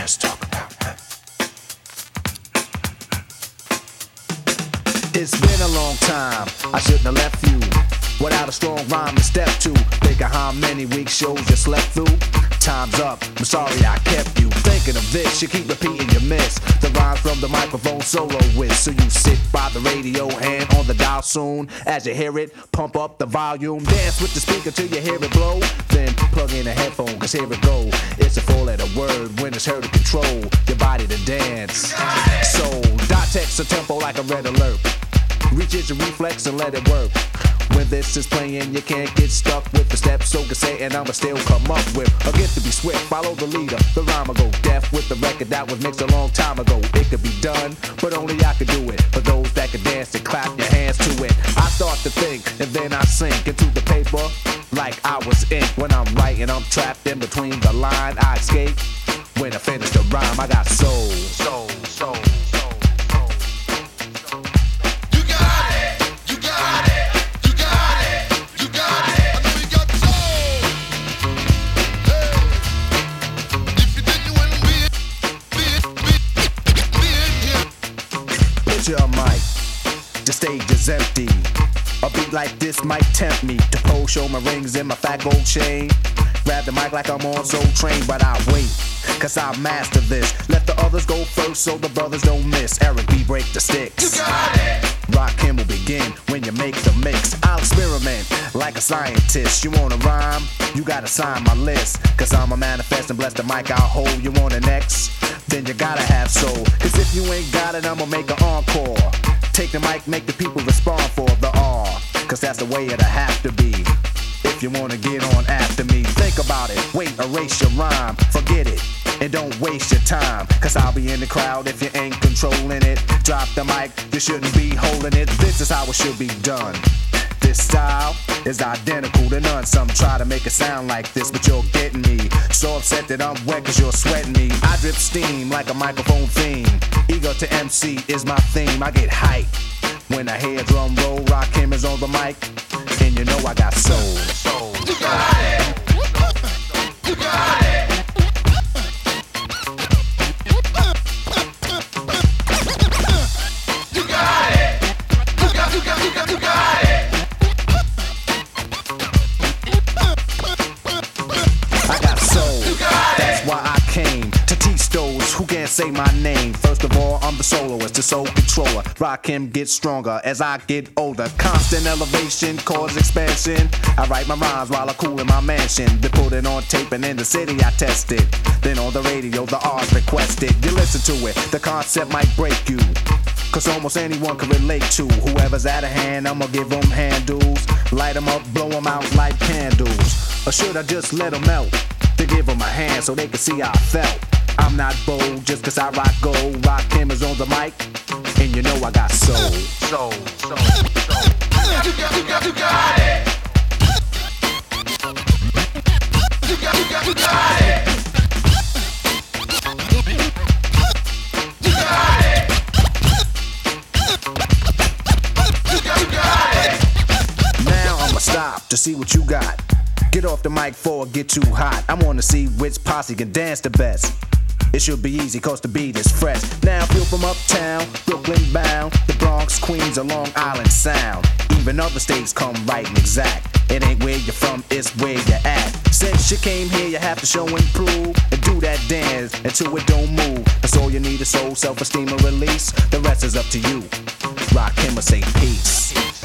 Let's talk about that. It's been a long time, I shouldn't have left you without a strong rhyme to step to. Think of how many weak shows you slept through. Time's up, I'm sorry I kept you thinking of this. You keep repeating you miss the rhymes from the microphone solo with. So you sit by the radio, hand on the dial soon. As you hear it, pump up the volume. Dance with the speaker till you hear it blow. Then plug in a headphone, cause here it go. It's a four-letter word when it's heard to control your body to dance. So dot text a tempo like a red alert. Reach your reflex and let it work. When this is playing, you can't get stuck with the steps. So can say, and I'ma still come up with a gift to be swift. Follow the leader, the rhyme go deaf with the record that was mixed a long time ago. It could be done, but only I could do it. For those that can dance and clap your hands to it. I start to think, and then I sink into the paper like I was ink. When I'm writing, I'm trapped in between the line. I escape when I finish the rhyme. I got soul, soul, soul. Your mic, the stage is empty. A beat like this might tempt me to pose, show my rings and my fat gold chain. Grab the mic like I'm on Soul Train, but I wait, cause I master this. Let the others go first so the brothers don't miss. Eric B, break the sticks. You got it. Rakim will begin when you make the mix. I'll experiment like a scientist. You wanna rhyme? You gotta sign my list. Cause I'm a manifest and bless the mic I'll hold. You want an X? Then you gotta have soul. Cause if you ain't got it, I'ma make an encore. Take the mic, make the people respond for the R. Cause that's the way it'll have to be. If you wanna get on after me, think about it. Wait, erase your rhyme, forget it. And don't waste your time, cause I'll be in the crowd if you ain't controlling it. Drop the mic, you shouldn't be holding it. This is how it should be done. This style is identical to none. Some try to make it sound like this, but you're getting me so upset that I'm wet cause you're sweating me. I drip steam like a microphone theme. Ego to MC is my theme. I get hype when I hear drum roll. Rakim is on the mic, and you know I got soul. Soul. You got it. You got it. You got it. You got it. I got soul. That's why I came to teach those who can't say my name. First of all, I'm the soloist, the soul controller. Rakim gets stronger as I get older. Constant elevation, cause expansion. I write my rhymes while I cool in my mansion. They put it on tape and in the city I test it. Then on the radio, the R's requested. You listen to it, the concept might break you. Cause almost anyone can relate to whoever's out of hand. I'ma give them handles, light them up, blow them out like candles. Or should I just let them melt? To give them a hand so they can see how I felt. I'm not bold just cause I rock gold. Rakim is on the mic, and you know I got soul. Soul, soul, soul. You got it. You got it. You got it. Now I'ma stop to see what you got. Get off the mic before it get too hot. I wanna see which posse can dance the best. It should be easy cause the beat is fresh. Now if you're from uptown, Brooklyn bound, the Bronx, Queens, or Long Island Sound. Even other states come right and exact. It ain't where you're from, it's where you're at. Since you came here, you have to show and prove. And do that dance until it don't move. That's all you need is soul, self-esteem, and release. The rest is up to you. Rakim will say peace.